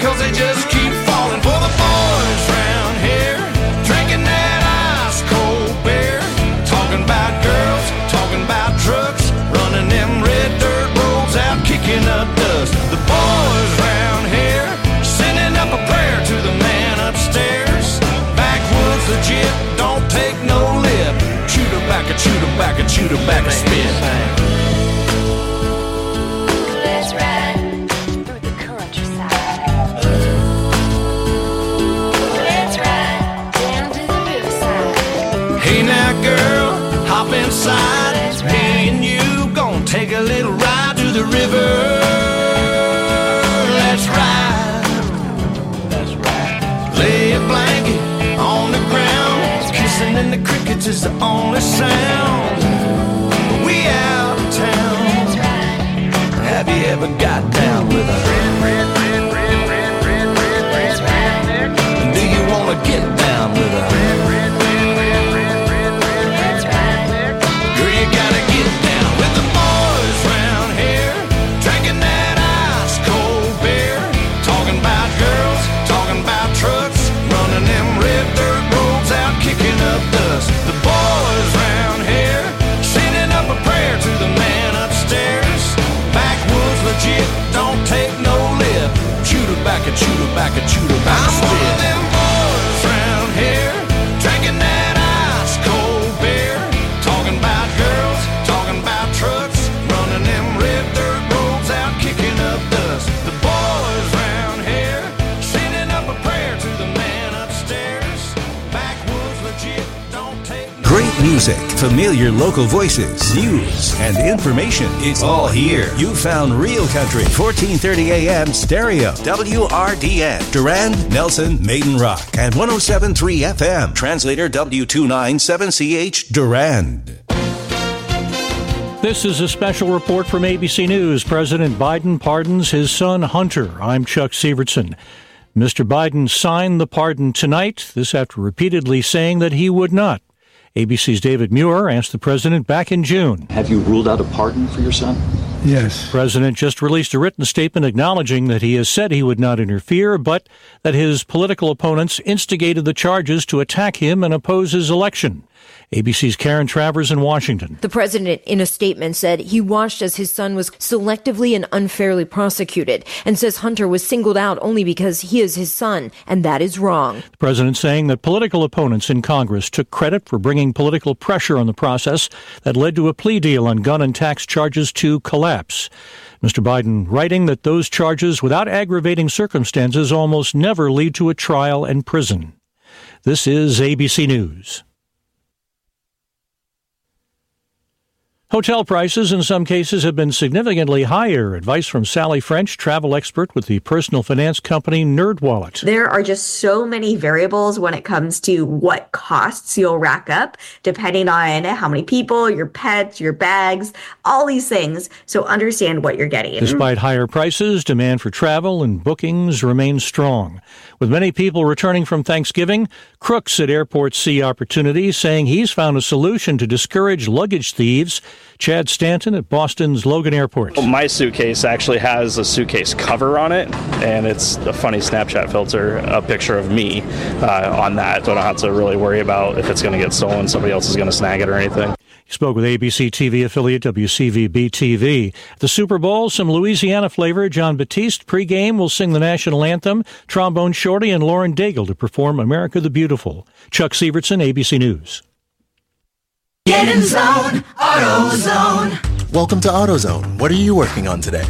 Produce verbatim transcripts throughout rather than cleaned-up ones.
cause they just keep falling for the boys round here, drinking that ice cold beer, talking about girls, talking about trucks, running them red dirt roads out, kicking up dust. The boys round here, sending up a prayer to the man upstairs. Backwoods legit, don't take no lip. Chew tobacco, chew tobacco, chew tobacco, spit. Let's ride through the countryside. Let's ride down to the riverside. Hey now girl, hop inside. Me and you gon' take a little ride to the river. Let's ride. Let's ride. Lay a blanket on the ground. Kissing in the crickets is the only sound. We out of town. Let's ride. Have you ever got down with a Let's ride. Do you wanna get down with a Let's ride. Girl, you gotta get down with the boys round here, drinking that ice cold beer, talking about girls, talking about trucks, running them red dirt roads out, kicking up dust. The boys round here, sending up a prayer to the man upstairs. Backwoods legit, don't take no lip. Chew tobacco, chew tobacco, chew tobacco, spit. I'm one of them boys round here, drinking that ice cold beer, talking about girls, talking about trucks, running them red dirt roads out, kicking up dust. The boys round here, sending up a prayer to the man upstairs. Backwoods legit, don't take no Great music, familiar local voices, news, and information. It's all here. You found Real Country, fourteen thirty A M stereo, W R D N, Durand, Nelson, Maiden Rock, and one oh seven point three F M, translator W two ninety-seven C H, Durand. This is a special report from A B C News. President Biden pardons his son Hunter. I'm Chuck Sievertson. Mister Biden signed the pardon tonight, this after repeatedly saying that he would not. A B C's David Muir asked the president back in June. Have you ruled out a pardon for your son? Yes. The president just released a written statement acknowledging that he has said he would not interfere, but that his political opponents instigated the charges to attack him and oppose his election. A B C's Karen Travers in Washington. The president, in a statement, said he watched as his son was selectively and unfairly prosecuted and says Hunter was singled out only because he is his son, and that is wrong. The president saying that political opponents in Congress took credit for bringing political pressure on the process that led to a plea deal on gun and tax charges to collapse. Mister Biden writing that those charges, without aggravating circumstances, almost never lead to a trial and prison. This is A B C News. Hotel prices in some cases have been significantly higher. Advice from Sally French, travel expert with the personal finance company NerdWallet. There are just so many variables when it comes to what costs you'll rack up, depending on how many people, your pets, your bags, all these things. So understand what you're getting. Despite higher prices, demand for travel and bookings remains strong. With many people returning from Thanksgiving, Crooks at airports see opportunities, saying he's found a solution to discourage luggage thieves. Chad Stanton at Boston's Logan Airport. My suitcase actually has a suitcase cover on it, and it's a funny Snapchat filter, a picture of me uh, on that, so I don't have to really worry about if it's going to get stolen, somebody else is going to snag it or anything. He spoke with A B C T V affiliate W C V B T V. At the Super Bowl, some Louisiana flavor. John Batiste pregame will sing the national anthem. Trombone Shorty and Lauren Daigle to perform America the Beautiful. Chuck Sievertson, A B C News. Get in zone, AutoZone. Welcome to AutoZone. What are you working on today?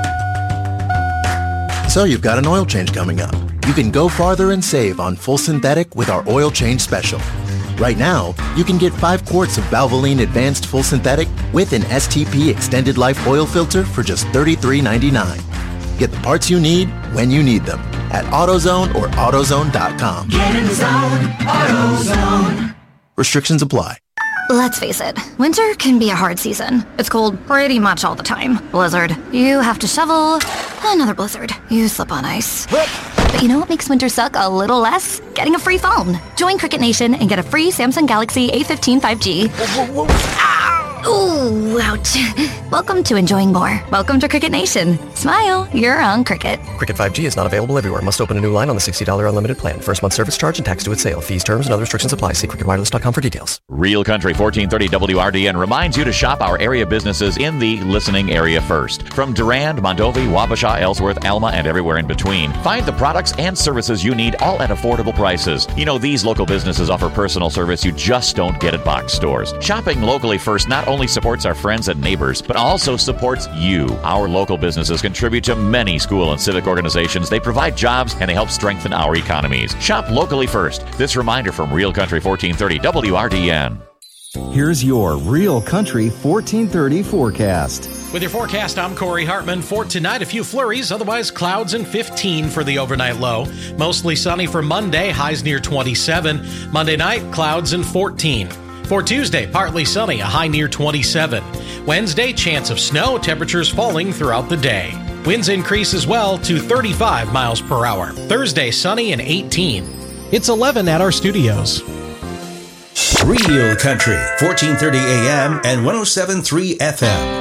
So you've got an oil change coming up. You can go farther and save on full synthetic with our oil change special. Right now, you can get five quarts of Valvoline Advanced Full Synthetic with an S T P Extended Life Oil Filter for just thirty-three ninety-nine. Get the parts you need when you need them at AutoZone or AutoZone dot com. Get in zone, AutoZone. Restrictions apply. Let's face it, winter can be a hard season. It's cold pretty much all the time. Blizzard, you have to shovel. Another blizzard, you slip on ice. But you know what makes winter suck a little less? Getting a free phone. Join Cricket Nation and get a free Samsung Galaxy A fifteen five G. Ooh, ouch. Welcome to enjoying more. Welcome to Cricket Nation. Smile, you're on Cricket. Cricket five G is not available everywhere. Must open a new line on the sixty dollars unlimited plan. First month service charge and tax due at sale. Fees, terms, and other restrictions apply. See cricket wireless dot com for details. Real Country fourteen thirty W R D N reminds you to shop our area businesses in the listening area first. From Durand, Mondovi, Wabasha, Ellsworth, Alma, and everywhere in between. Find the products and services you need all at affordable prices. You know, these local businesses offer personal service you just don't get at box stores. Shopping locally first not only supports our friends and neighbors, but also supports you. Our local businesses contribute to many school and civic organizations. They provide jobs and they help strengthen our economies. Shop locally first. This reminder from Real Country fourteen thirty W R D N. Here's your Real Country fourteen thirty forecast. With your forecast, I'm Corey Hartman. For tonight, a few flurries, otherwise clouds and fifteen for the overnight low. Mostly sunny for Monday, highs near twenty-seven. Monday night, clouds and fourteen. For Tuesday, partly sunny, a high near twenty-seven. Wednesday, chance of snow, temperatures falling throughout the day. Winds increase as well to thirty-five miles per hour. Thursday, sunny and eighteen. It's eleven at our studios. Real Country, fourteen thirty A M and one oh seven point three F M.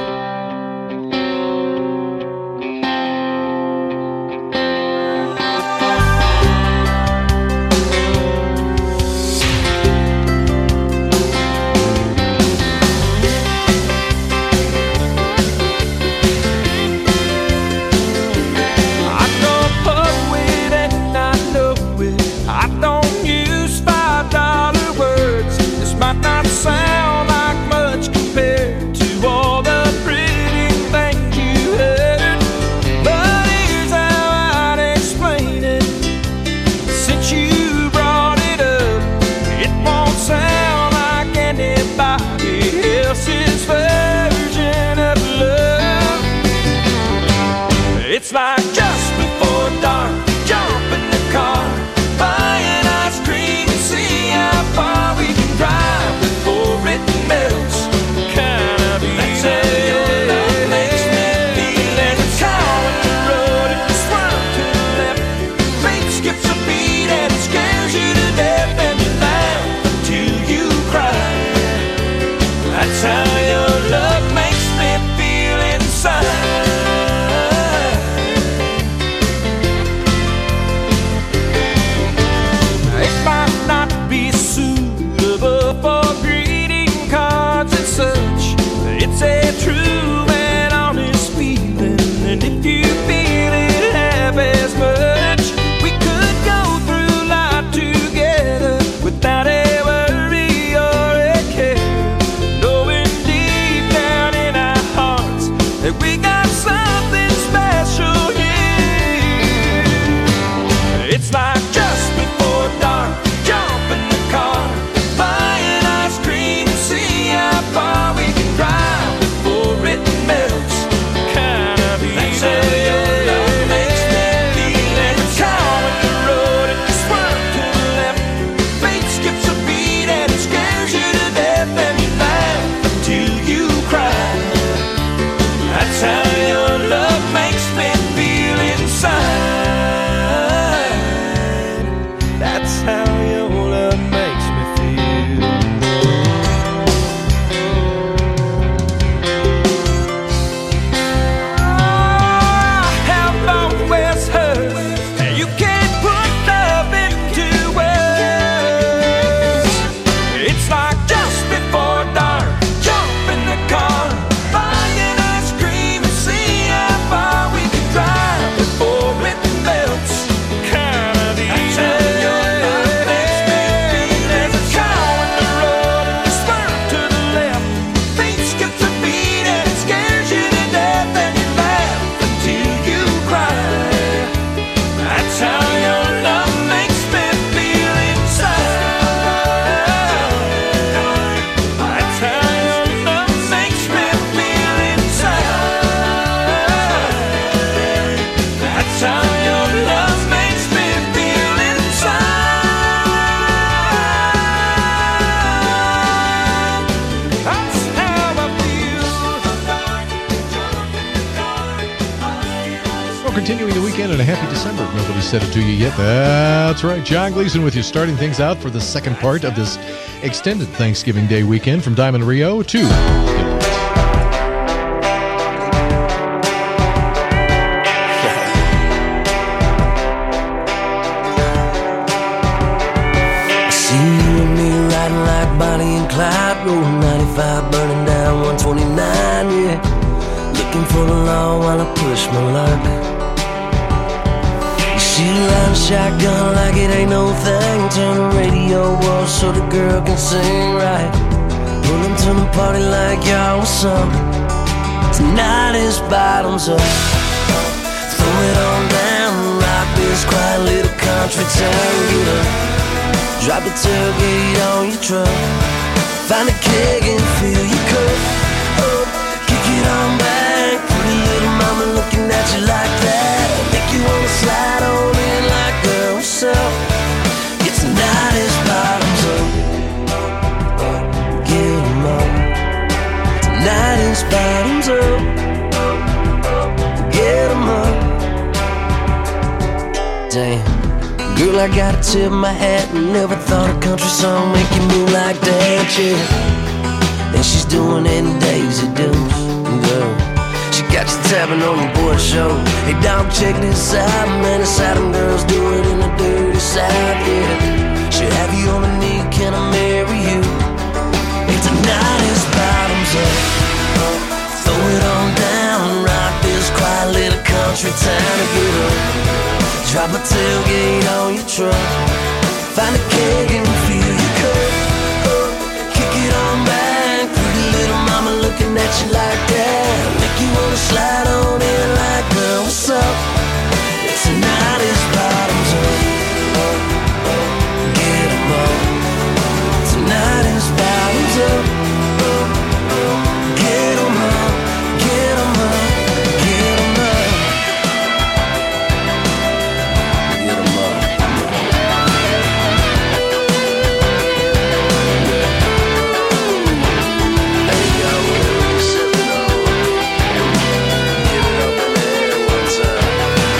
Sound like much compared to all the pretty things you heard, but here's how I'd explain it. Since you brought it up, it won't sound like anybody else's version of love. It's like just before dark, jump in the car, buying ice cream and see how far we can drive before it melts. Kind of that's how your love makes me feel. And it's caught on the road and you swerve to the left. Fate skips a beat and it scares you to death, and you laugh until you cry. That's how your love makes me feel inside. It might not be suitable for greeting cards and such. It's a true and honest feeling, and if you feel it half as much, we could go through life together without a worry or a care, knowing deep down in our hearts that we got something special here. It's like just before dark, jump in the car, buying ice cream and see how far we can drive before it melts. Kind of that's how your love makes me feel. And it's caught on the road and you swerve to the left. Fate skips a beat and it scares you to death, and you laugh until you cry. That's how your love makes me feel inside. That's how your love makes me feel. I have always heard you can't put love into words. It's like just before dark, jump in the car, buying ice cream and see how far we can drive before it melts. Kind of that's how your love makes me feel. There's a cow in the road and you swerve to the left. Fate skips a beat and it scares you to death, and you laugh until you cry. That's how your love makes me feel inside. That's how your love makes me feel inside. That's how your love makes me feel inside. That's how I feel. Well, continuing the weekend and a happy December. If nobody said it to you yet. That's right. John Gleason with you, starting things out for the second part of this extended Thanksgiving Day weekend from Diamond Rio to and Clyde, rolling ninety-five, burning down one twenty-nine, yeah. Looking for the law while I push my luck. You shoot a line shotgun like it ain't no thing. Turn the radio off so the girl can sing right. Pull them to the party like y'all was some. Tonight is bottoms up. Throw it on down, rock this quiet little country town. Get up, drop the tailgate on your truck. Find a keg and fill your cup up. Kick it on back, pretty little mama looking at you like that. Make you wanna slide on in like girl, what's up? It's tonight is bottoms up. Get 'em up. Tonight is bottoms up. Get 'em up. Damn, girl, I gotta tip my hat. Never thought a country song make you move like that, yeah. And she's doing it in Daisy Dukes, girl. She got you tapping on your boy show. Hey, dog, check this out, man. It's how them girls do it in the dirty South, yeah. She'll have you on a knee, can I marry you? And tonight is bottoms up. Throw it on down, rock this quiet little country town to get up. Drop a tailgate on your truck. Find a keg and fill your cup up. Kick it on back, pretty little mama looking at you like that. Make you wanna slide on in like, girl, what's up? Tonight is bottoms up. Get 'em up. Tonight is bottoms up. Get 'em up. Get 'em up. Get 'em up. Get 'em up. Hey, yo, we're sipping on. Get it up in there one time.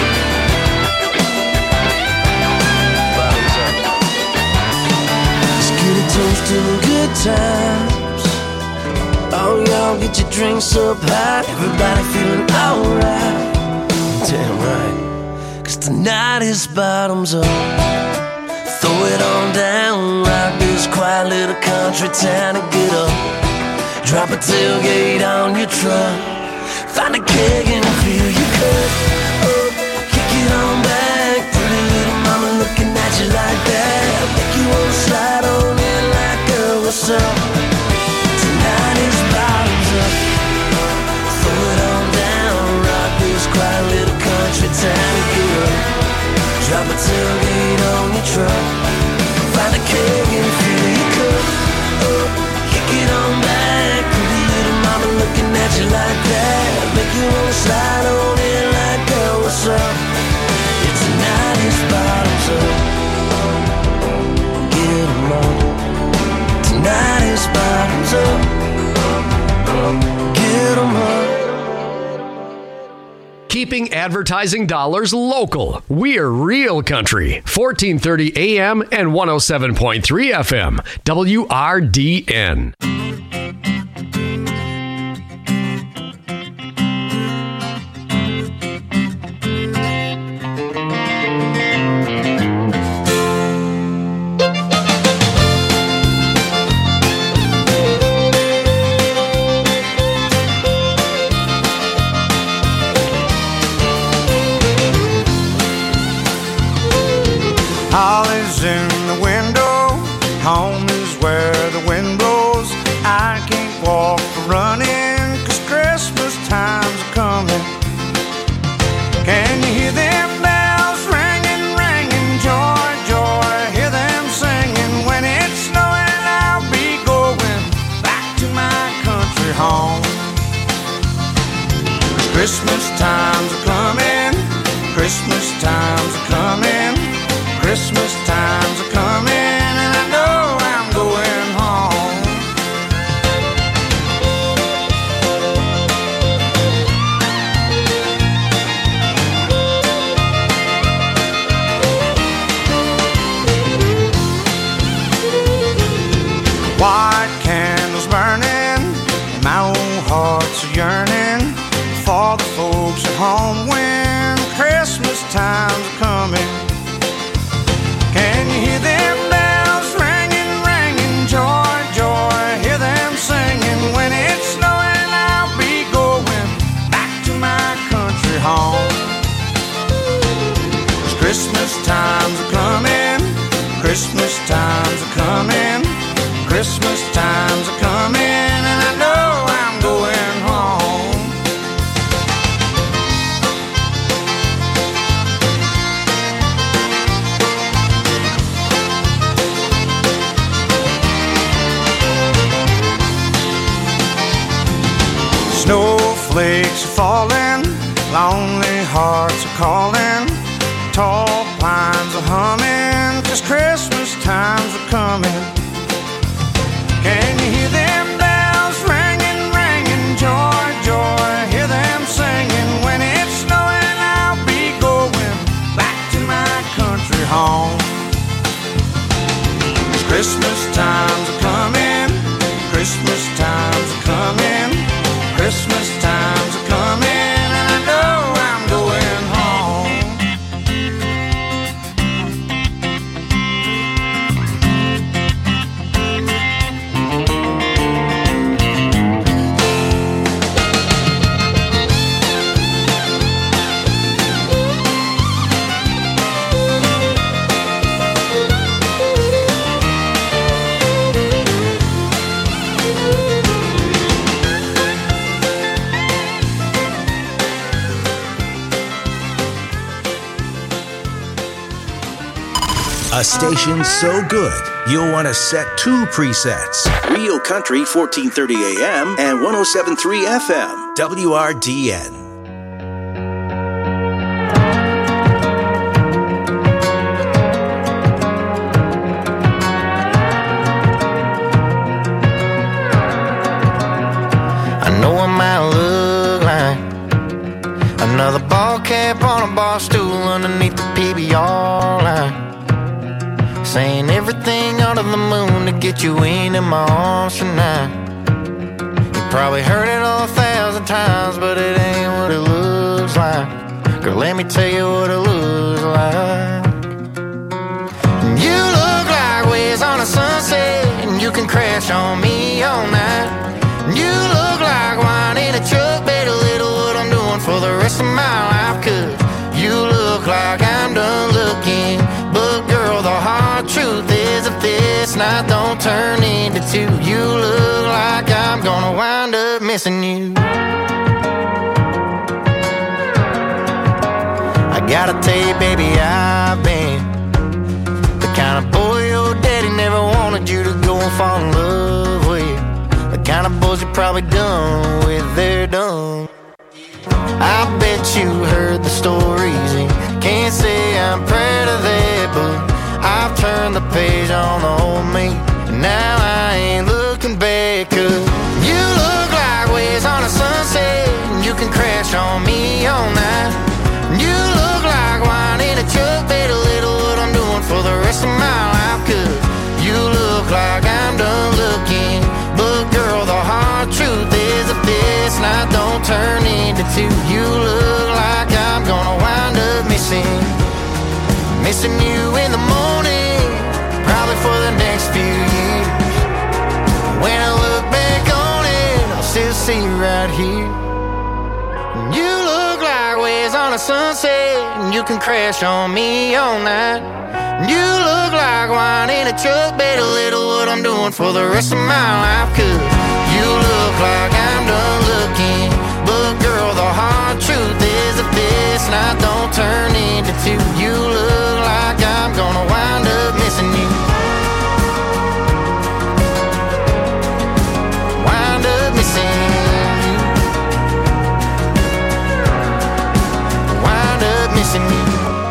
Bottoms up. Let's get a toast to the good times. Oh, y'all get your drinks up high. Everybody feeling alright. Damn right. Cause tonight is bottoms up. Throw it on down, rock this quiet little country town and get up. Drop a tailgate on your truck. Find a keg and fill your cup up. Kick it on back, pretty little mama looking at you like that. Make you wanna slide on in like, girl, what's up? Tonight is bottoms up. Throw it on down, rock this quiet little country town and get up. Drop a tailgate on your truck. Find a keg and fill your cup up. Kick it on back, pretty little mama looking at you like that. Make you wanna slide on in like, girl, what's up? It's tonight is bottoms up. Get 'em up. Tonight is bottoms up. Get 'em up. Keeping advertising dollars local. We're Real Country. fourteen thirty A M and one oh seven point three F M. W R D N. Holly's in the window, home is where the wind blows. I can't walk for running, cause Christmas time's coming. Can you hear them bells ringing, ringing? Joy, joy, hear them singing. When it's snowing, I'll be going back to my country home. Christmas time's coming, Christmas time's coming. Christmas time's a coming, and I know I'm going home. White candles burning, my own heart's yearning for the folks at home when Christmas time's a coming. Christmas time's a coming, and I know I'm going home. Snowflakes are falling, lonely hearts are calling, tall pines are humming, 'cause Christmas time's a coming. Can you hear them bells ringing, ringing, joy, joy, hear them singing? When it's snowing I'll be going back to my country home. 'Cause Christmas time's a coming, Christmas time's a coming, Christmas time's a coming, and I know I'm going home. A station so good, you'll want to set two presets. Real Country fourteen thirty A M and one oh seven point three F M, W R D N. I know I might look like another ball cap on a bar stool underneath the P B R line, saying everything under the moon to get you into my arms tonight. You probably heard it all a thousand times, but it ain't what it looks like. Girl, let me tell you what it looks like. You look like waves on a sunset, and you can crash on me all night. You look like wine in a truck, better little what I'm doing for the rest of my life. 'Cause you look like I'm done looking, but girl, the hard truth is if this night don't turn into two, you look like I'm gonna wind up missing you. I gotta tell you, baby, I've been the kind of boy your daddy never wanted you to go and fall in love with. The kind of boys you're probably done with, they're done. I bet you heard the stories and can't say I'm proud of that, but I've turned the page on the old me, and now I ain't looking back. 'Cause you look like waves on a sunset, and you can crash on me all night. You look like wine in a truck, better little what I'm doing for the rest of my life. 'Cause you look like I'm done looking, but girl, the hard truth is if this night don't turn into two, you look like I'm gonna wind up missing Missing you in the morning, probably for the next few years. When I look back on it, I'll still see you right here. You look like waves on a sunset, and you can crash on me all night. You look like wine in a truck, better little what I'm doing for the rest of my life. 'Cause you look like I'm done looking, but girl, the hard truth is if this night don't turn into two, you look like I'm gonna wind up missing you. Wind up missing you. Wind up missing you.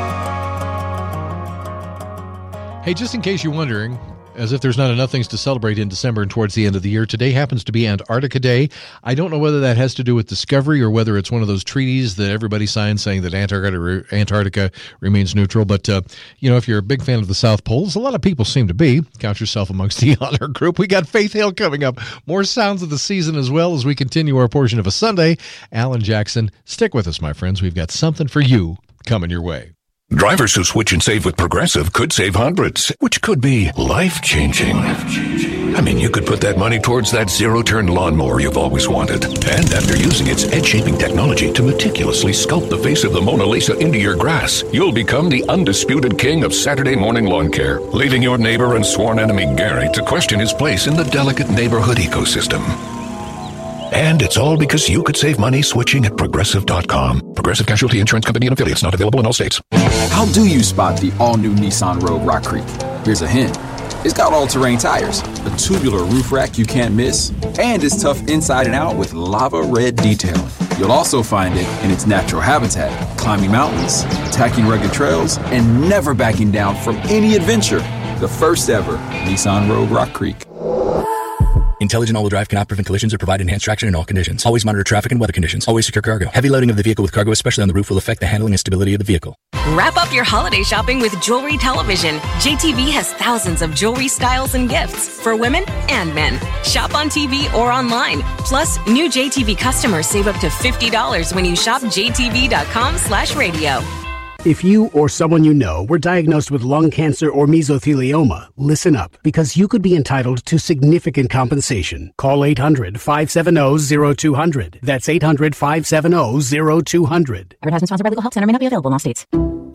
Hey, just in case you're wondering, as if there's not enough things to celebrate in December and towards the end of the year, today happens to be Antarctica Day. I don't know whether that has to do with discovery or whether it's one of those treaties that everybody signs saying that Antarctica, Antarctica remains neutral. But, uh, you know, if you're a big fan of the South Pole, as a lot of people seem to be, count yourself amongst the honor group. We got Faith Hill coming up. More sounds of the season as well as we continue our portion of a Sunday. Alan Jackson, stick with us, my friends. We've got something for you coming your way. Drivers who switch and save with Progressive could save hundreds, which could be life-changing. I mean, you could put that money towards that zero-turn lawnmower you've always wanted. And after using its edge-shaping technology to meticulously sculpt the face of the Mona Lisa into your grass, you'll become the undisputed king of Saturday morning lawn care, leaving your neighbor and sworn enemy Gary to question his place in the delicate neighborhood ecosystem. And it's all because you could save money switching at Progressive dot com. Progressive Casualty Insurance Company and affiliates, not available in all states. How do you spot the all-new Nissan Rogue Rock Creek? Here's a hint. It's got all-terrain tires, a tubular roof rack you can't miss, and it's tough inside and out with lava red detailing. You'll also find it in its natural habitat, climbing mountains, attacking rugged trails, and never backing down from any adventure. The first ever Nissan Rogue Rock Creek. Intelligent all-wheel drive cannot prevent collisions or provide enhanced traction in all conditions. Always monitor traffic and weather conditions. Always secure cargo. Heavy loading of the vehicle with cargo, especially on the roof, will affect the handling and stability of the vehicle. Wrap up your holiday shopping with Jewelry Television. J T V has thousands of jewelry styles and gifts for women and men. Shop on T V or online. Plus, new J T V customers save up to fifty dollars when you shop J T V dot com slash radio. If you or someone you know were diagnosed with lung cancer or mesothelioma, listen up, because you could be entitled to significant compensation. Call eight hundred, five seven zero, zero two zero zero. That's eight hundred, five seven zero, zero two zero zero. Advertisement sponsored by Legal Help Center. May not be available in all states.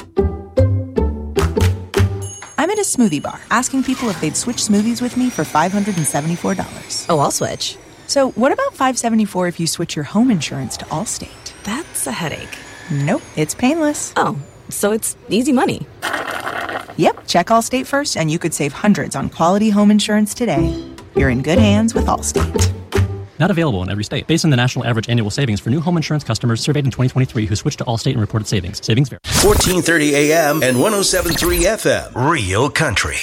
I'm at a smoothie bar, asking people if they'd switch smoothies with me for five hundred seventy-four dollars. Oh, I'll switch. So what about five hundred seventy-four dollars if you switch your home insurance to Allstate? That's a headache. Nope, it's painless. Oh. So it's easy money. Yep, check Allstate first and you could save hundreds on quality home insurance today. You're in good hands with Allstate. Not available in every state. Based on the national average annual savings for new home insurance customers surveyed in twenty twenty-three who switched to Allstate and reported savings. Savings vary. fourteen thirty A M and one oh seven point three F M. Real Country.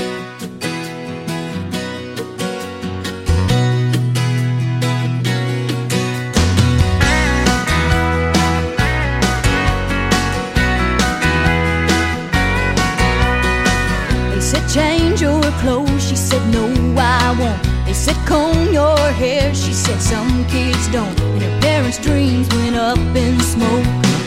Change your clothes, she said no I won't. They said comb your hair, she said some kids don't. And her parents' dreams went up in smoke.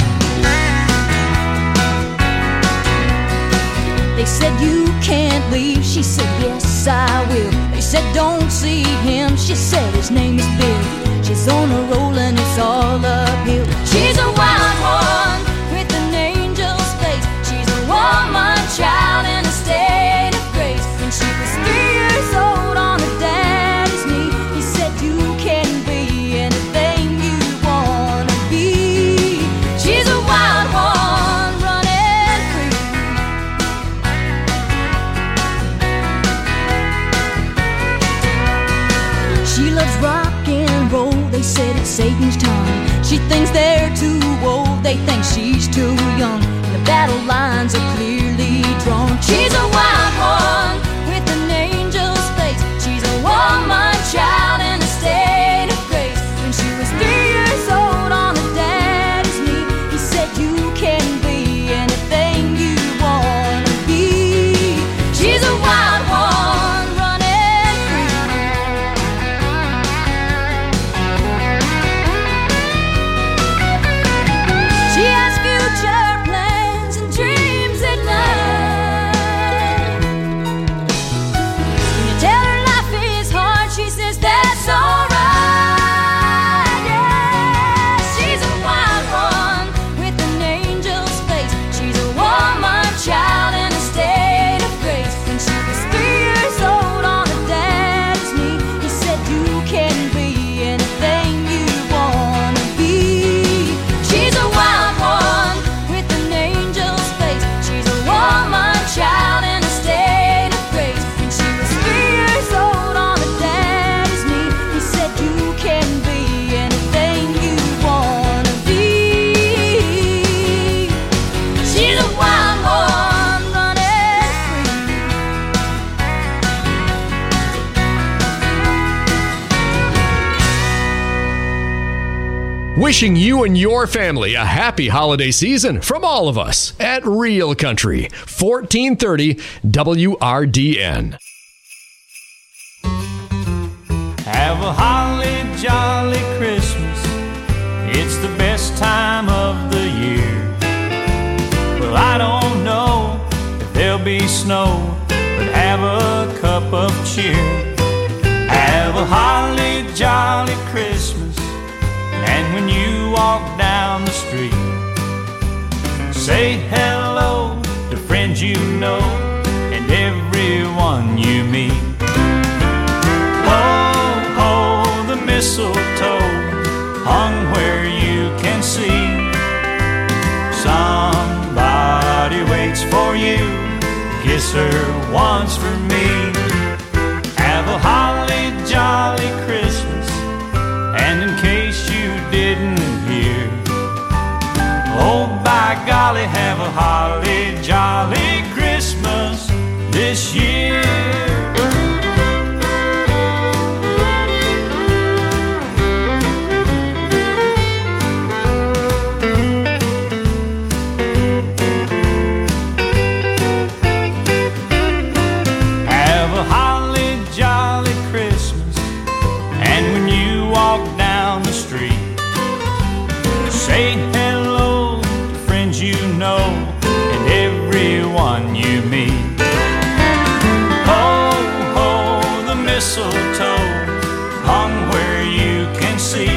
They said you can't leave, she said yes I will. They said don't see him, she said his name is Bill. She's on a roll and it's all uphill. She's a wild one with an angel's face. She's a woman child in a state. She was three years old on her daddy's knee. He said you can be anything you wanna be. She's a wild one running free. She loves rock and roll. They said it's Satan's tongue. She thinks they're too old. They think she's too young. The battle lines are clearly drawn. She's a wild one. Woman, child in a state of grace. When she was three years old on her daddy's knee, he said you can be anything you wanna be. She's a wild one running free. She has future plans and dreams at night. When you tell her she says that's alright, yeah. She's a wild one with an angel's face. She's a woman child in a state of grace. When she was three years old on her daddy's knee, he said you can be anything you wanna be. She's a wild one with an angel's face. She's a woman child in a state of grace. When she was three years old on her daddy's knee, he said you can be anything you wanna be. She's a wild one running free. Wishing you and your family a happy holiday season from all of us at Real Country, fourteen thirty W R D N. Have a holly jolly Christmas. It's the best time of the year. Well, I don't know if there'll be snow, but have a cup of cheer. a holly jolly Christmas. And when you walk down the street, say hello to friends you know and everyone you meet. Ho, ho, the mistletoe hung where you can see. Somebody waits for you, kiss her once for me. Have a holly jolly Christmas, and in case you didn't hear, oh by golly, have a holly jolly Christmas this year. Have a holly jolly Christmas, and when you walk down the street, say hello to friends you know and everyone you meet. Ho, ho, the mistletoe hung where you can see.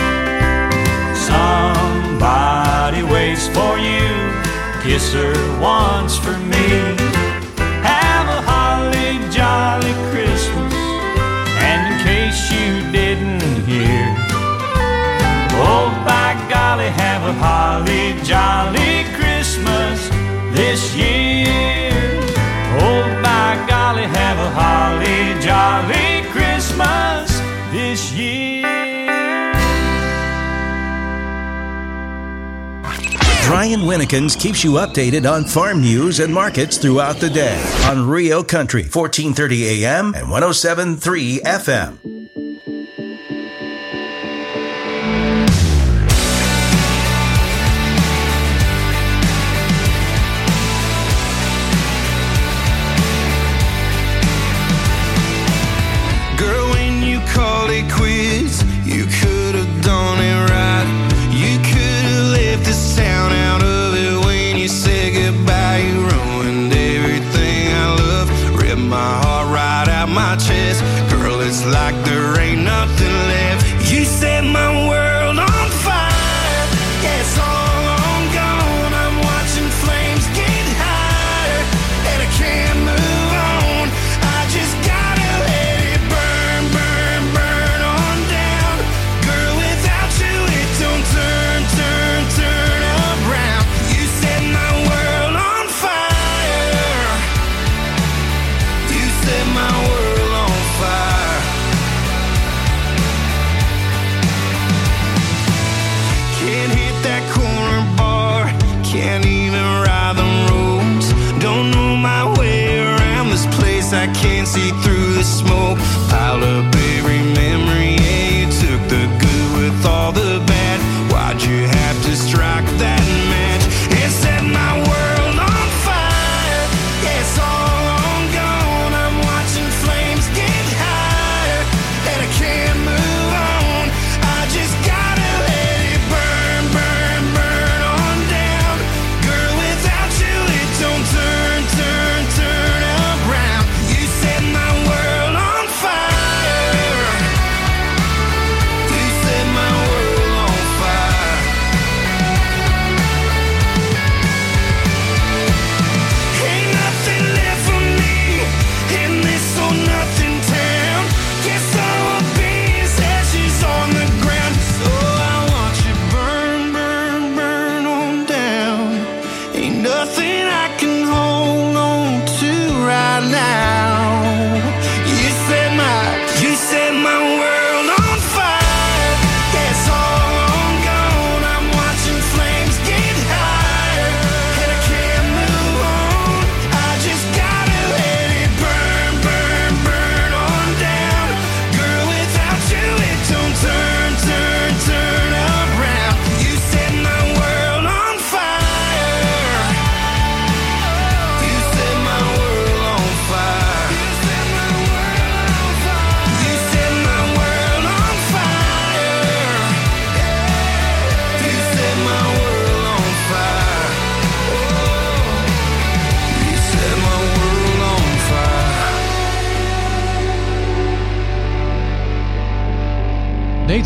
Somebody waits for you, kiss her once for me. Have a holly jolly Christmas, and in case you didn't hear, oh by golly, have a holly jolly Christmas this year. Oh by golly, have a holly jolly Christmas this year. Brian Winnekins keeps you updated on farm news and markets throughout the day on Rio Country, fourteen thirty A M and one oh seven point three F M. Girl, when you called it quits, you could have done it right. You could have left this town out of it when you said goodbye. You ruined everything I love, ripped my heart right out my chest. Girl, it's like there ain't nothing left. You set my world on fire. Yeah, it's all long gone. I'm watching flames get higher, and I can't move on. I just gotta let it burn, burn, burn on down. Girl, without you it don't turn, turn, turn around. You set my world on fire. You set my world on fire. Can't hit that corner bar, can't even ride the roads. Don't know my way around this place, I can't see through the smoke. Piled up every memory, yeah, you took the good with all the bad. Why'd you have to strike that match and set my world on fire? Yeah, it's all long gone. I'm watching flames get higher, and I can't move on. I just gotta let it burn, burn, burn on down. Girl, without you it don't turn, turn, turn around. You set my world on fire. You set my world on fire. Ain't nothing left for me in this or nothing town. Guess I will be as ashes on the ground. So I want you burn, burn, burn on down. Ain't nothing I can hold on to right now. You set my, you set my world on fire. Yeah, it's all long gone. I'm watching flames get higher, and I can't move on. I just gotta let it burn, burn, burn on down. Girl, without you it don't turn, turn, turn around. You set my world on fire. You set my world on fire.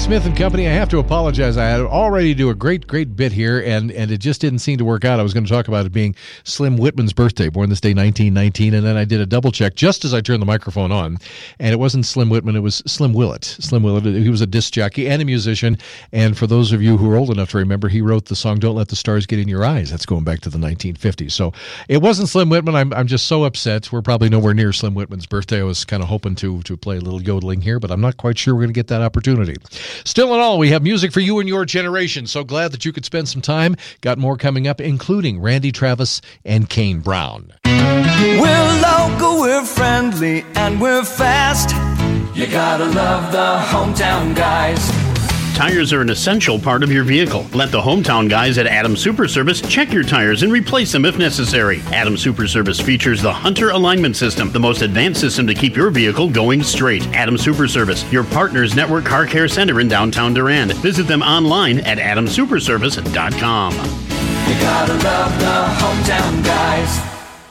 Smith and Company. I have to apologize. I had already do a great, great bit here, and, and it just didn't seem to work out. I was going to talk about it being Slim Whitman's birthday, born this day nineteen nineteen, and then I did a double check just as I turned the microphone on, and it wasn't Slim Whitman, it was Slim Willett. Slim Willett, he was a disc jockey and a musician, and for those of you who are old enough to remember, he wrote the song Don't Let the Stars Get in Your Eyes. That's going back to the nineteen fifties. So it wasn't Slim Whitman. I'm, I'm just so upset. We're probably nowhere near Slim Whitman's birthday. I was kind of hoping to, to play a little yodeling here, but I'm not quite sure we're going to get that opportunity. Still in all, we have music for you and your generation. So glad that you could spend some time. Got more coming up, including Randy Travis and Kane Brown. We're local, we're friendly, and we're fast. You gotta love the hometown guys. Tires are an essential part of your vehicle. Let the hometown guys at Adams Super Service check your tires and replace them if necessary. Adams Super Service features the Hunter Alignment System, the most advanced system to keep your vehicle going straight. Adams Super Service, your partner's network car care center in downtown Durand. Visit them online at adams super service dot com. You gotta love the hometown guys.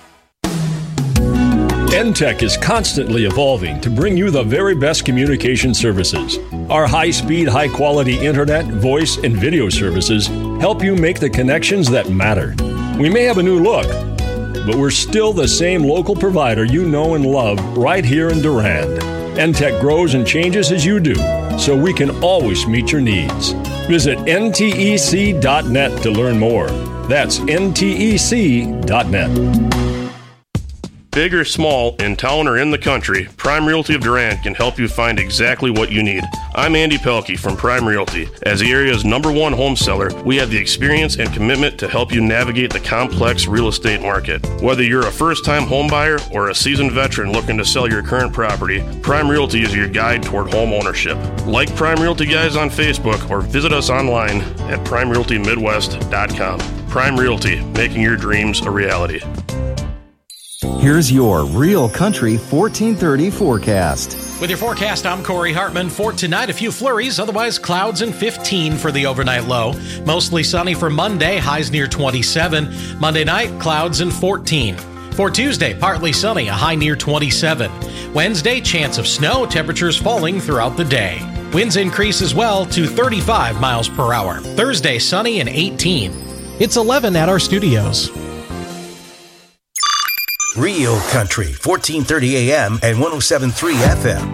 N Tech is constantly evolving to bring you the very best communication services. Our high-speed, high-quality internet, voice, and video services help you make the connections that matter. We may have a new look, but we're still the same local provider you know and love right here in Durand. N Tech grows and changes as you do, so we can always meet your needs. Visit N T E C dot net to learn more. That's N T E C dot net. Big or small, in town or in the country, Prime Realty of Durand can help you find exactly what you need. I'm Andy Pelkey from Prime Realty. As the area's number one home seller, we have the experience and commitment to help you navigate the complex real estate market. Whether you're a first-time home buyer or a seasoned veteran looking to sell your current property, Prime Realty is your guide toward home ownership. Like Prime Realty Guys on Facebook or visit us online at prime realty midwest dot com. Prime Realty, making your dreams a reality. Here's your Real Country fourteen thirty forecast. With your forecast, I'm Corey Hartman. For tonight, a few flurries, otherwise clouds and fifteen for the overnight low. Mostly sunny for Monday, highs near twenty-seven. Monday night, clouds and fourteen. For Tuesday, partly sunny, a high near twenty-seven. Wednesday, chance of snow, temperatures falling throughout the day. Winds increase as well to thirty-five miles per hour. Thursday, sunny and eighteen. It's eleven at our studios. Real Country, fourteen thirty A M and one oh seven point three F M.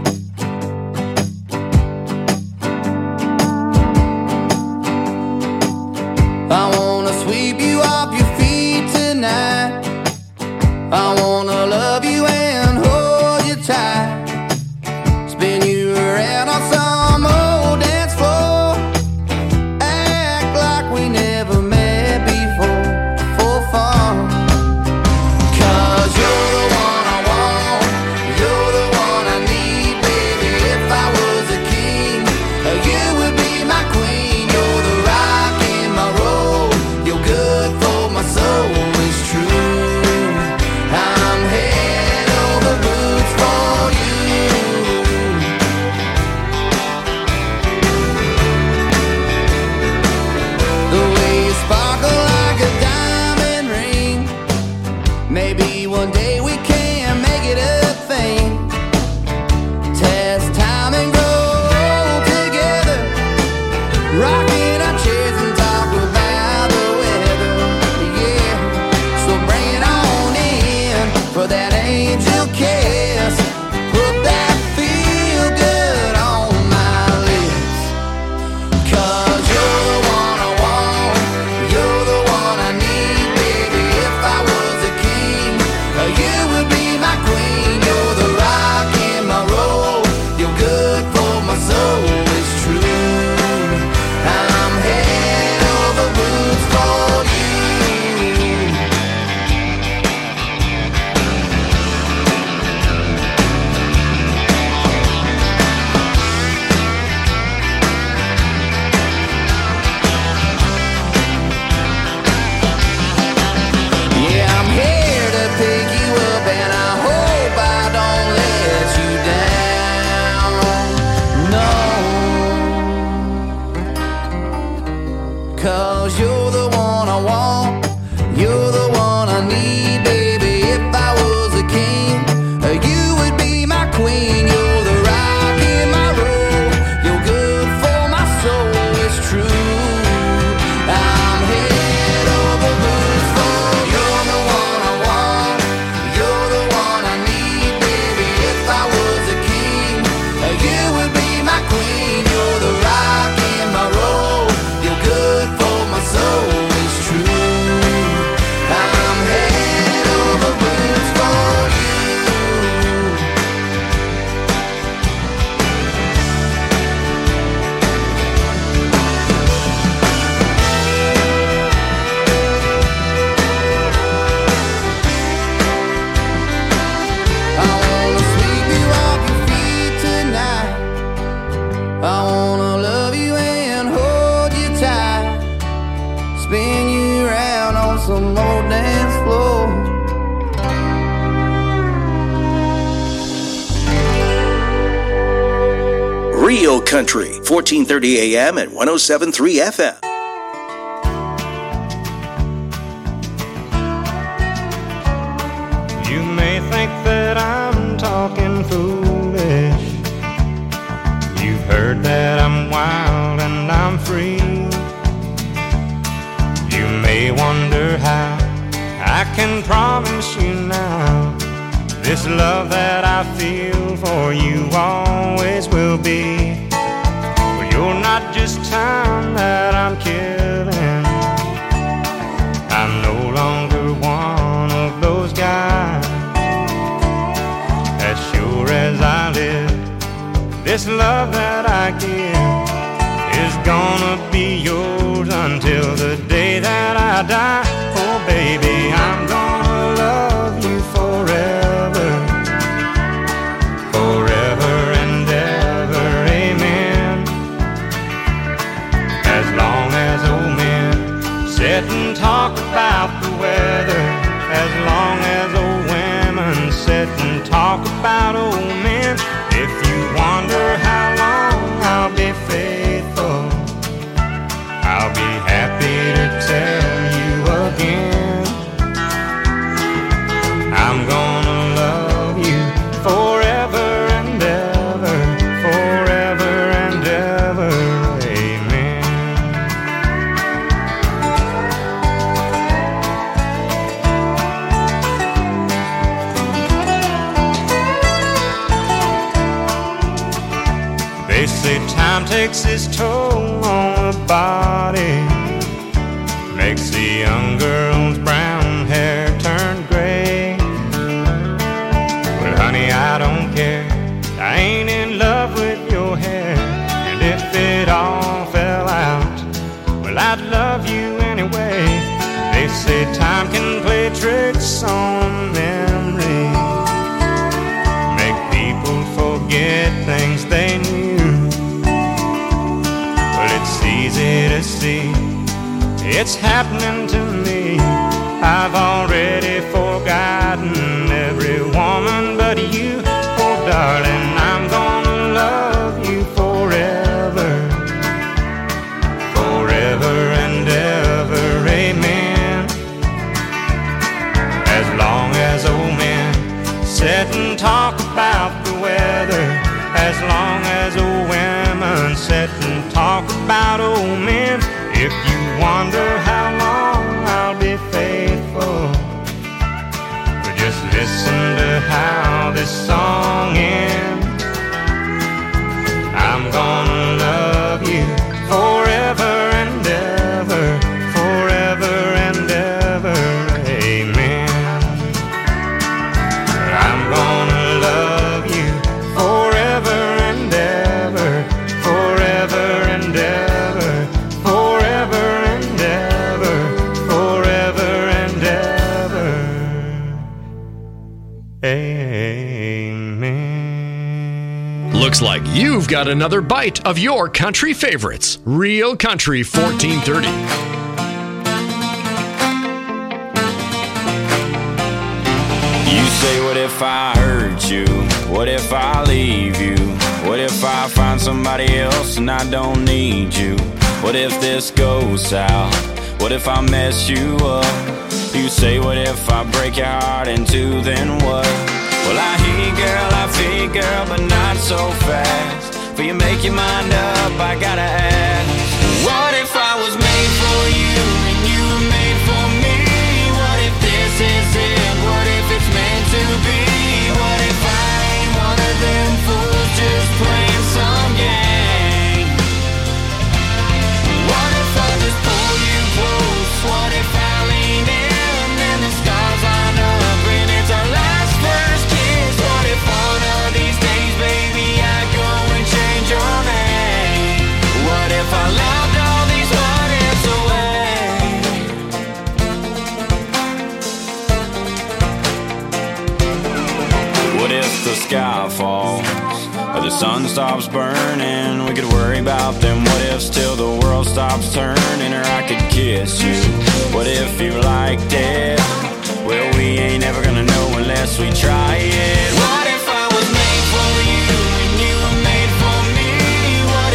I wanna sweep you off your feet tonight. I wanna love you and hold you tight. Spin you around on some old dance floor. Act like we never met before, for fun. Cause you're the one I want, you're the one I need, baby. Country, fourteen thirty A M and one oh seven point three F M. You may think that I'm talking foolish. You've heard that I'm wild and I'm free. You may wonder how I can promise you now this love that I feel for you always will be. Well, you're not just time that I'm killing. I'm no longer one of those guys. As sure as I live, this love that I give is gonna be yours until the day that I die. Oh baby, I'm gonna love you forever, forever and ever, amen. As long as old men sit and talk about the weather, as long as old women sit and talk about old men. If you wonder how long I'll be faithful, I'll be happy to tell you again. I'm gonna love you forever and ever, forever and ever, amen. They say time takes its toll on the body, makes the young girl's brown hair turn gray. Well, honey, I don't care, I ain't in love with your hair. And if it all fell out, well, I'd love you anyway. They say time can play tricks on memory, make people forget things they knew. Well, it's easy to see, it's happening to me. I've already forgotten every woman but you. Oh darling, I'm gonna love you forever, forever and ever, amen. As long as old men sit and talk about the weather, as long as old women sit and talk about old men. If you wonder how long I'll be faithful, but just listen to how this song ends. I'm gonna love you forever and ever, forever and ever, amen. I'm gonna love you forever and ever, forever and ever, forever and ever, forever and ever, amen. Looks like you've got another bite of your country favorites. Real Country fourteen thirty. You say, what if I hurt you? What if I leave you? What if I find somebody else and I don't need you? What if this goes south? What if I mess you up? You say, what if I break your heart in two, then what? Well, I hear you, girl, I feel you, girl, but not so fast. Before you make your mind up, I gotta ask, what if I was made for you and you were made for me? What if this is it? What if it's meant to be? What if I ain't one of them fools just playing some game? What if I just pull you close? What if I lean in and the stars line up and it's our last first kiss? What if one of these days, baby, I go and change your name? What if I loved all these what ifs away? What if the sky falls or the sun stops burning? We could worry about them what ifs till the world stops turning. Or I could kiss you. What if you liked it? Well, we ain't ever gonna know unless we try it. What if I was made for you and you were made for me? What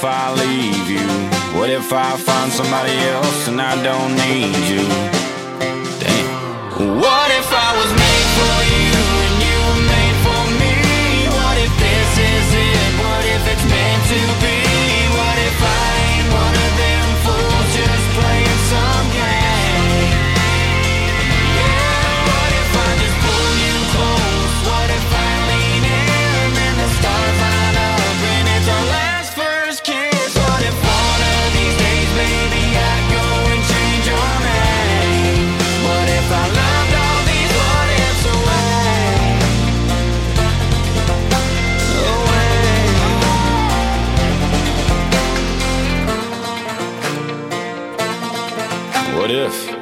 if I leave you? What if I find somebody else and I don't need you? Damn. What if I was made for you and you were made for me? What if this is it? What if it's meant to be? What if I ain't one of them fools just playing some game? Yeah, what if I just pull you close? What if I lean in and the stars line up and it's our last first kiss? What if one of these days, baby, I go and change your name? What if I loved all these what ifs away? Away. What if?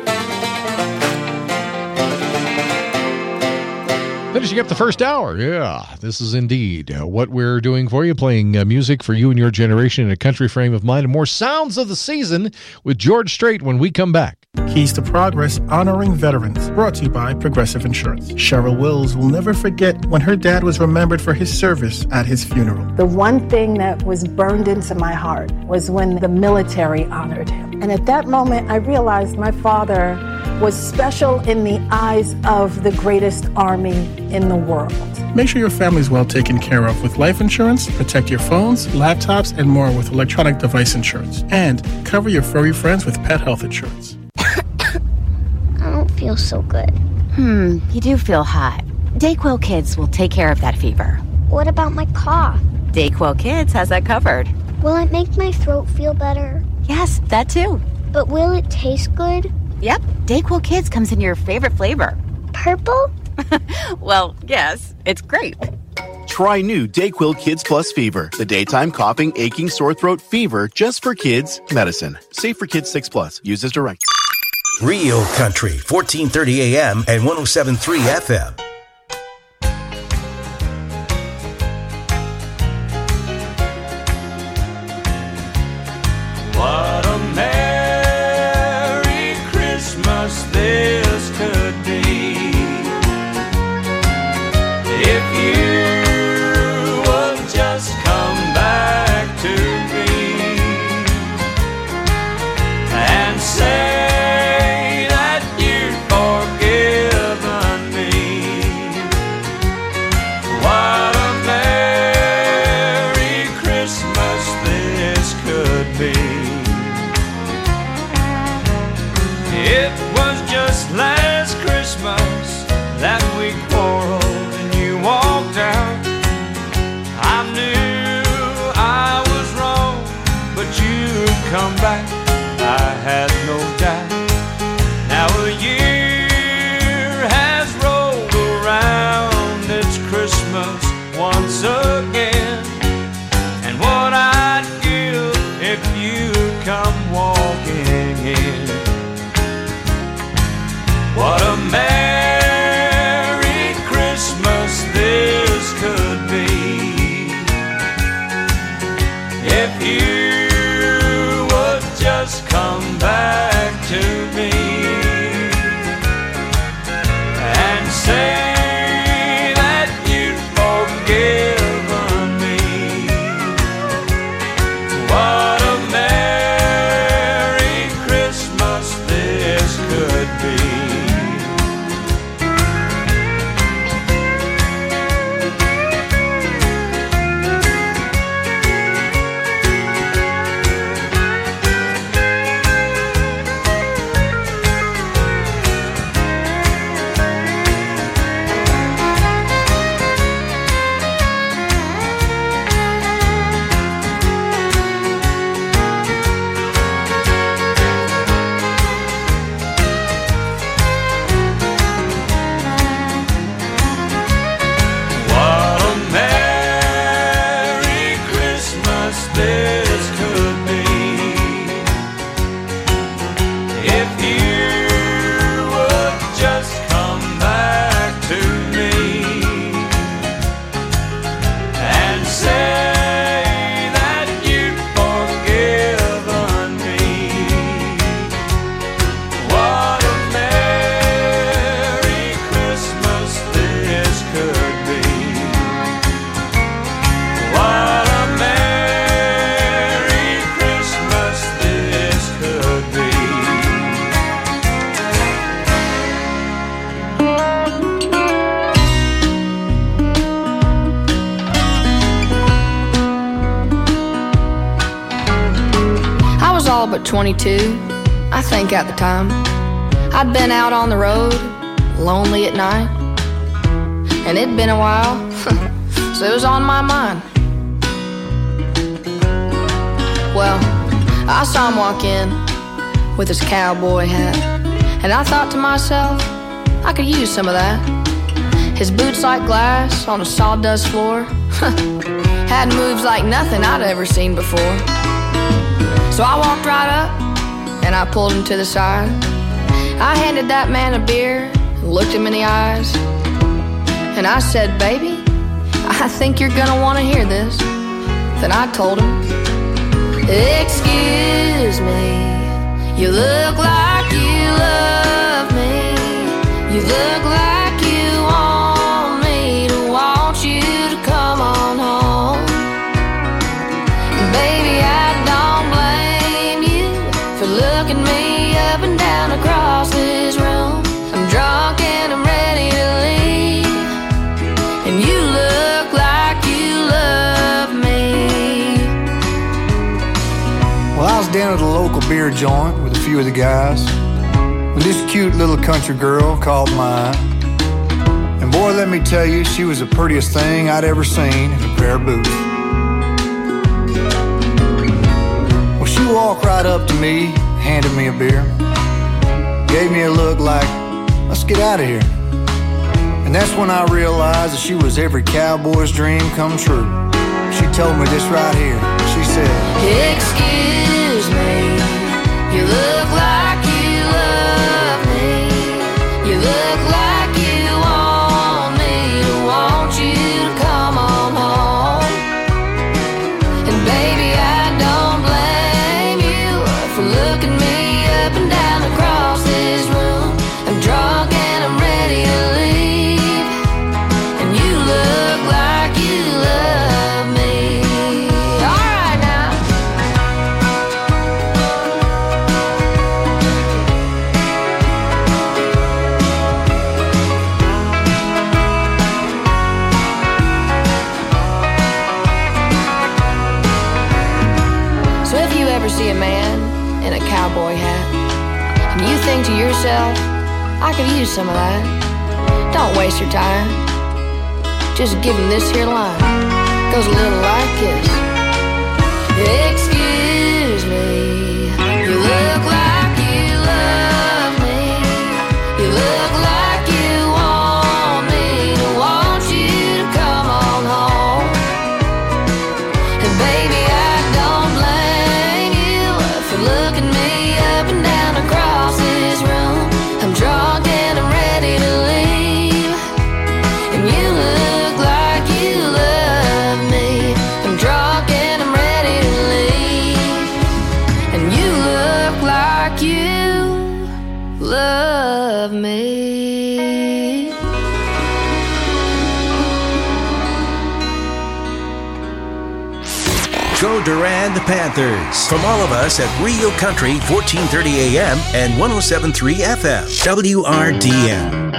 Finishing up the first hour. Yeah, this is indeed uh, what we're doing for you, playing uh, music for you and your generation in a country frame of mind, and more sounds of the season with George Strait when we come back. Keys to Progress, honoring veterans. Brought to you by Progressive Insurance. Cheryl Wills will never forget when her dad was remembered for his service at his funeral. The one thing that was burned into my heart was when the military honored him. And at that moment, I realized my father was special in the eyes of the greatest army in the world. Make sure your family's well taken care of with life insurance. Protect your phones, laptops, and more with electronic device insurance. And cover your furry friends with pet health insurance. I don't feel so good. Hmm, you do feel hot. Dayquil Kids will take care of that fever. What about my cough? Dayquil Kids has that covered. Will it make my throat feel better? Yes, that too. But will it taste good? Yep, Dayquil Kids comes in your favorite flavor. Purple? Well, yes, it's grape. Try new Dayquil Kids Plus Fever, the daytime coughing, aching, sore throat fever just for kids medicine. Safe for kids six plus. Use as directed. Real Country, fourteen thirty A M and one oh seven point three F M. What a Merry Christmas this could be if you would just come back to me and say that you've forgiven me. all but twenty-two, I think at the time. I'd been out on the road, lonely at night, and it'd been a while, so it was on my mind. Well, I saw him walk in with his cowboy hat, and I thought to myself, I could use some of that. His boots like glass on a sawdust floor had moves like nothing I'd ever seen before. So I walked right up and I pulled him to the side. I handed that man a beer and looked him in the eyes, and I said, baby, I think you're gonna want to hear this. Then I told him, excuse me, you look like you love me. You look like you want me to want you to come on home. And baby, I don't blame you for looking me up and down across this room. I'm drunk and I'm ready to leave, and you look like you love me. Well, I was down at a local beer joint with a few of the guys, with this cute little country girl called mine. And boy, let me tell you, she was the prettiest thing I'd ever seen in a pair of boots. Well, she walked right up to me, handed me a beer, gave me a look like, let's get out of here. And that's when I realized that she was every cowboy's dream come true. She told me this right here. She said, excuse me, you look like you love me. You look like you want me to want you to come on home. And baby, I don't blame you for looking me up and down across this room. I'm drunk and I'm ready to leave, and you look like you love me. All right now. So if you ever see a man in a cowboy hat, and you think to yourself, I could use some of that, don't waste your time. Just give him this here line. Goes a little like this. Excuse me, you look like you love me. You look like you want me to want you to come on home. And baby, I don't blame you for looking me up and down across this room. I'm drunk and I'm ready to leave, and you look like you love me. I'm drunk and I'm ready to leave, and you look like you love me. Go Durand Panthers. From all of us at Real Country, fourteen thirty A M and one oh seven point three F M, W R D M.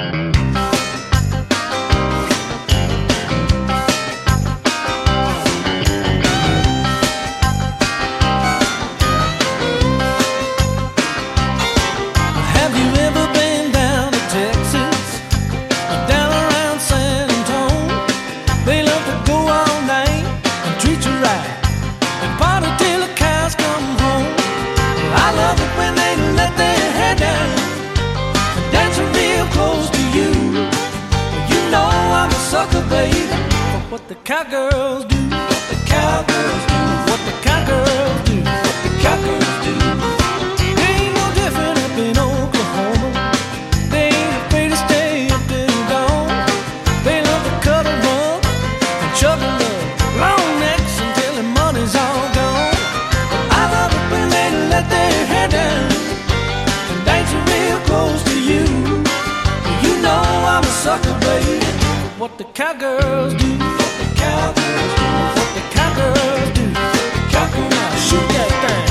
Have you ever been down to Texas or down around San Antonio? They love to go all night and treat you right and party till the cows come home. I love it when they let their hair down and dancing real close to you. You know I'm a sucker, baby, for what the cowgirls do. What the cowgirls do. What the cowgirls do. What the cowgirls do. They ain't no different up in Oklahoma. They ain't afraid to stay up till dawn. They love to cut a rug and chug a lug, long necks until the money's all gone. I love it when they let their hair down and dancing real close to you. You know I'm a sucker, baby, for what the cowgirls do. What the cowgirls do. What the cowgirls do. Cowgirl, now shoot that thing.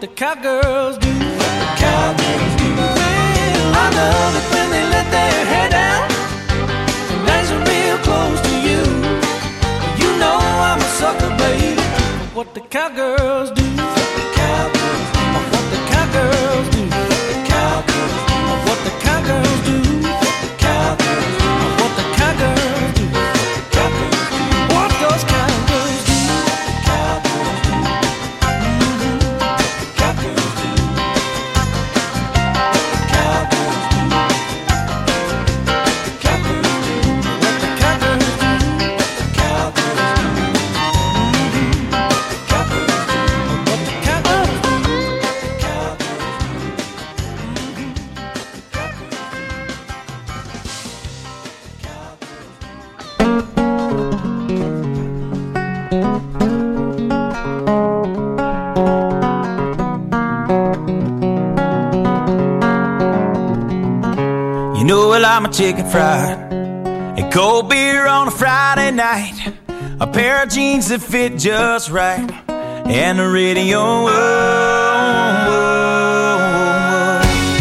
the cowgirls do. What the cowgirls do. Well, I love it when they let their hair down and nice and real close to you. You know I'm a sucker, baby. What the cowgirls do. What the cowgirls do. What the cowgirls do. What the cowgirls do. What the cowgirls do. What the cowgirls do. What the cowgirls do. What those cowgirls do. Cowgirls do. Mm-hmm. Cowgirls do. Cowgirls do. Cowgirls do. What the cowgirls do. The cowgirls do. You know, well, I'm a chicken fried and cold beer on a Friday night, a pair of jeans that fit just right, and the radio. Whoa, whoa, whoa.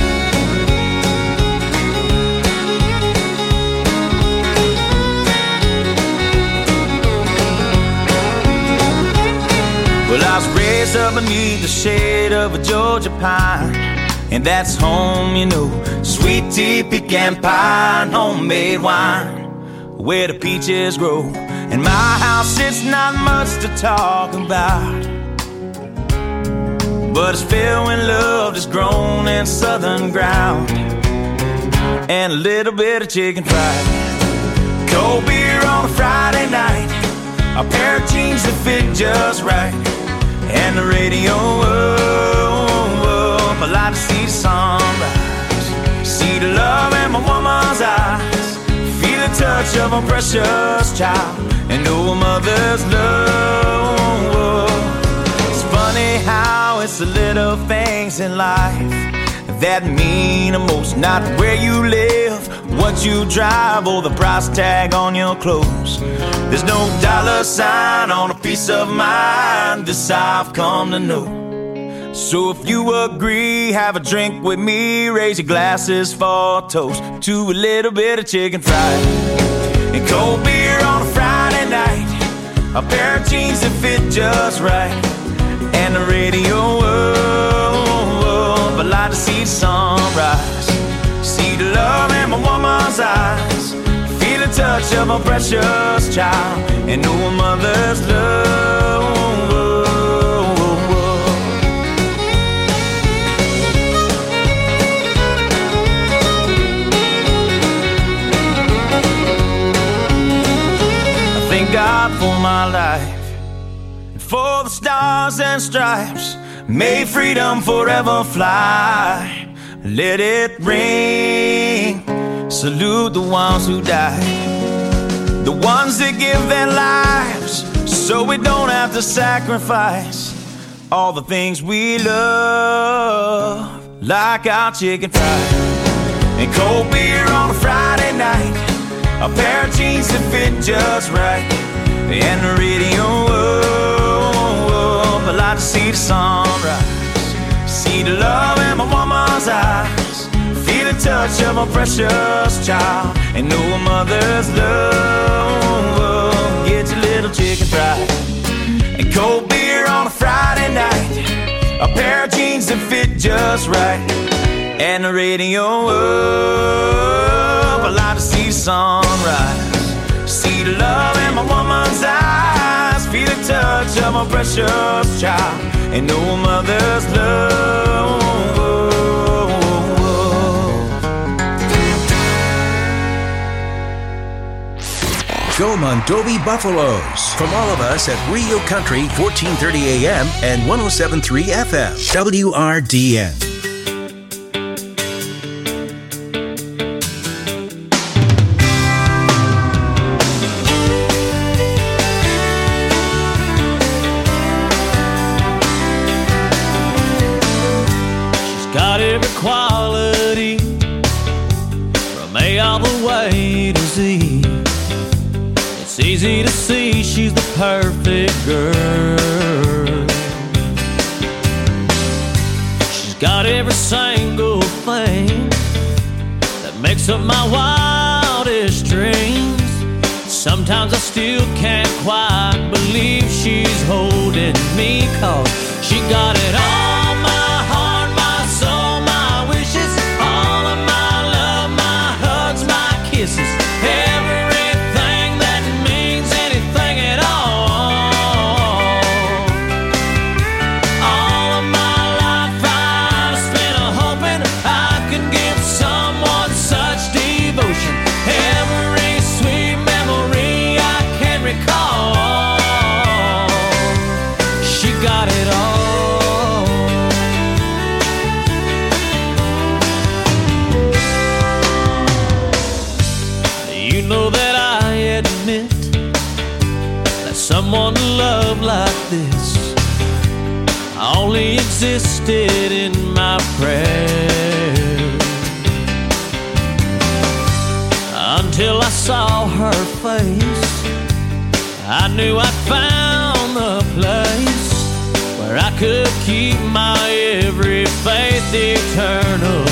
Well, I was raised up beneath the shade of a Georgia pine, and that's home, you know. Sweet tea, pecan pie, and homemade wine, where the peaches grow. In my house, it's not much to talk about, but it's filled with love that's grown in southern ground, and a little bit of chicken fried. Cold beer on a Friday night, a pair of jeans that fit just right, and the radio up. I like to see the sunrise, see the love in my woman's eyes, feel the touch of a precious child, and know a mother's love. It's funny how it's the little things in life that mean the most. Not where you live, what you drive, or the price tag on your clothes. There's no dollar sign on a piece of mind, this I've come to know. So if you agree, have a drink with me, raise your glasses for a toast to a little bit of chicken fried and cold beer on a Friday night, a pair of jeans that fit just right, and the radio up. I like to see the sunrise, see the love in my woman's eyes, feel the touch of a precious child, and know a mother's love. Thank God for my life and for the stars and stripes. May freedom forever fly. Let it ring. Salute the ones who died, the ones that give their lives so we don't have to sacrifice all the things we love, like our chicken fried and cold beer on a Friday night, a pair of jeans that fit just right, and the radio up. I like to see the sunrise, see the love in my woman's eyes, feel the touch of a precious child, and know a mother's love. Get your little chicken fried and cold beer on a Friday night, a pair of jeans that fit just right, and the radio up. I like to see the sunrise, see the love in my woman's eyes, feel the touch of a precious child, and know a mother's love. Go Mondovi Buffaloes from all of us at Rio Country, fourteen thirty A M and one oh seven point three F M, W R D N. Quality from A all the way to Z. It's easy to see she's the perfect girl. got every single thing that makes up my wildest dreams. Sometimes I still can't quite believe she's holding me, 'cause she got it all, my heart, my soul, my wishes, all of my love, my hugs, my kisses, everything that means anything at all. All of my life I've spent hoping I could give someone such devotion. Every sweet memory I can recall, she got it all. You know that I admit that someone to love like this only existed in my prayers, until I saw her face. I knew I'd found the place where I could keep my every faith eternal.